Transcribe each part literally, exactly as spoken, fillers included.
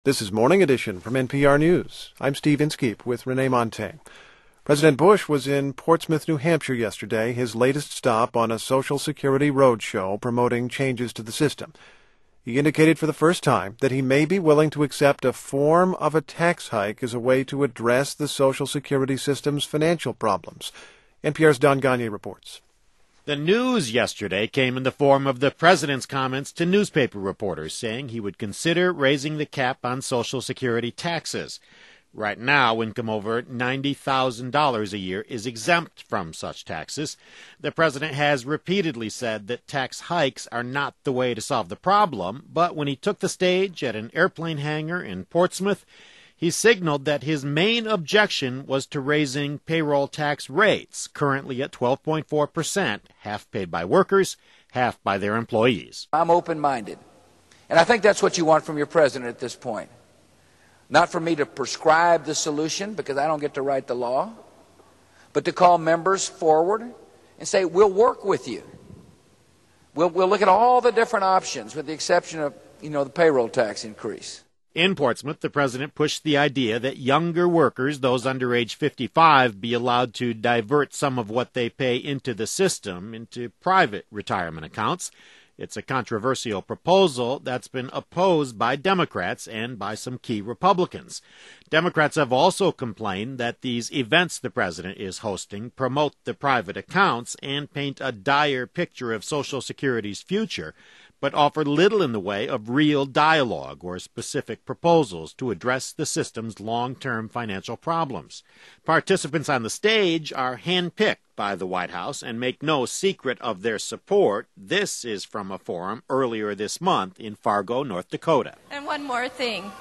This is Morning Edition from N P R News. I'm Steve Inskeep with Renee Montaigne. President Bush was in Portsmouth, New Hampshire yesterday, his latest stop on a Social Security roadshow promoting changes to the system. He indicated for the first time that he may be willing to accept a form of a tax hike as a way to address the Social Security system's financial problems. N P R's Don Gagne reports. The news yesterday came in the form of the president's comments to newspaper reporters saying he would consider raising the cap on Social Security taxes. Right now, income over ninety thousand dollars a year is exempt from such taxes. The president has repeatedly said that tax hikes are not the way to solve the problem, but when he took the stage at an airplane hangar in Portsmouth, he signaled that his main objection was to raising payroll tax rates, currently at twelve point four percent, half paid by workers, half by their employees. I'm open-minded, and I think that's what you want from your president at this point. Not for me to prescribe the solution, because I don't get to write the law, but to call members forward and say, we'll work with you. We'll, we'll look at all the different options, with the exception of, you know, the payroll tax increase. In Portsmouth, the president pushed the idea that younger workers, those under age fifty-five, be allowed to divert some of what they pay into the system into private retirement accounts. It's a controversial proposal that's been opposed by Democrats and by some key Republicans. Democrats have also complained that these events the president is hosting promote the private accounts and paint a dire picture of Social Security's future, but offer little in the way of real dialogue or specific proposals to address the system's long-term financial problems. Participants on the stage are handpicked by the White House and make no secret of their support. This is from a forum earlier this month in Fargo, North Dakota. And one more thing.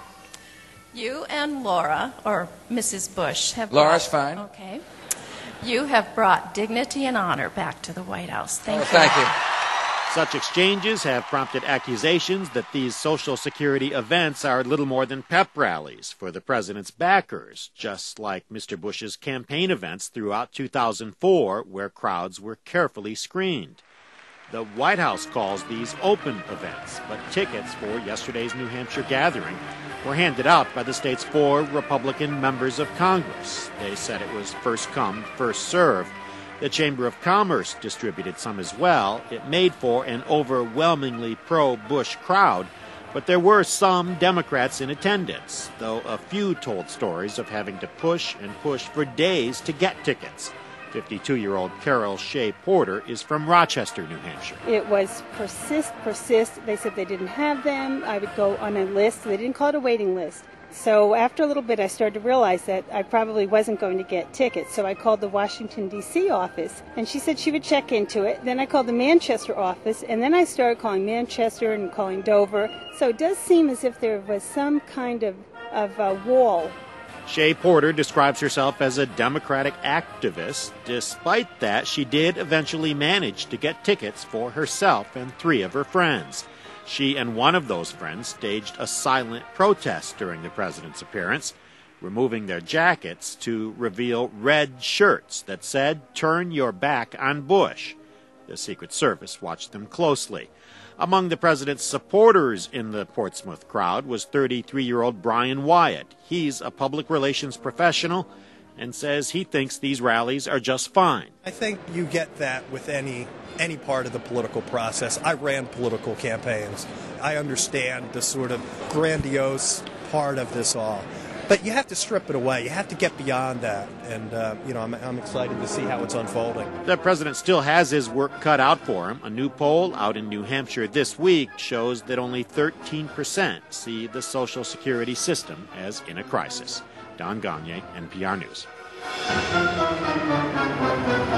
You and Laura, or Missus Bush, have Laura's brought, fine. Okay. You have brought dignity and honor back to the White House. Thank oh, you. Thank you. Such exchanges have prompted accusations that these Social Security events are little more than pep rallies for the president's backers, just like Mister Bush's campaign events throughout two thousand four, where crowds were carefully screened. The White House calls these open events, but tickets for yesterday's New Hampshire gathering were handed out by the state's four Republican members of Congress. They said it was first come, first served. The Chamber of Commerce distributed some as well. It made for an overwhelmingly pro-Bush crowd, but there were some Democrats in attendance, though a few told stories of having to push and push for days to get tickets. fifty-two-year-old Carol Shea Porter is from Rochester, New Hampshire. It was persist, persist. They said they didn't have them. I would go on a list. They didn't call it a waiting list. So after a little bit, I started to realize that I probably wasn't going to get tickets. So I called the Washington, D C office, and she said she would check into it. Then I called the Manchester office, and then I started calling Manchester and calling Dover. So it does seem as if there was some kind of, of a wall. Shea Porter describes herself as a Democratic activist. Despite that, she did eventually manage to get tickets for herself and three of her friends. She and one of those friends staged a silent protest during the president's appearance, removing their jackets to reveal red shirts that said, "Turn your back on Bush." The Secret Service watched them closely. Among the president's supporters in the Portsmouth crowd was thirty-three-year-old Brian Wyatt. He's a public relations professional and says he thinks these rallies are just fine. I think you get that with any any part of the political process. I ran political campaigns. I understand the sort of grandiose part of this all. But you have to strip it away. You have to get beyond that. And, uh, you know, I'm, I'm excited to see how it's unfolding. The president still has his work cut out for him. A new poll out in New Hampshire this week shows that only thirteen percent see the Social Security system as in a crisis. Don Gagne, N P R News.